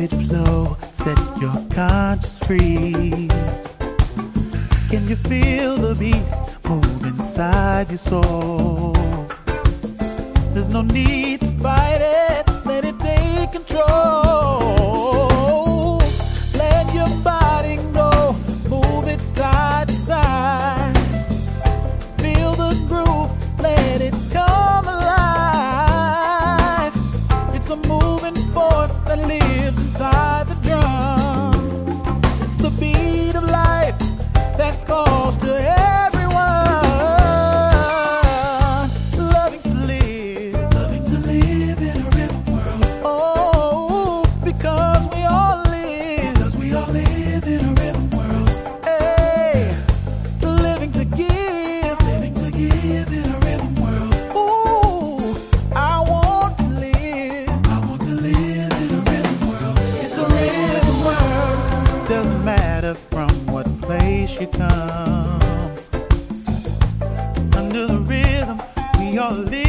it flow, set your conscience free. Can you feel the beat move inside your soul? There's no need to fight it, let it take control. Let your body go, move it side to side. Feel the groove, let it come alive. It's a moving force that lives inside the drum. It's the beat of life that calls to everyone. Loving to live in a rhythm world. Oh, because we all live in a rhythm world. Hey, living to give in a rhythm world. Ooh, I want to live in a rhythm world. It's a rhythm world. Doesn't matter from what place you come. Under the rhythm, we all live.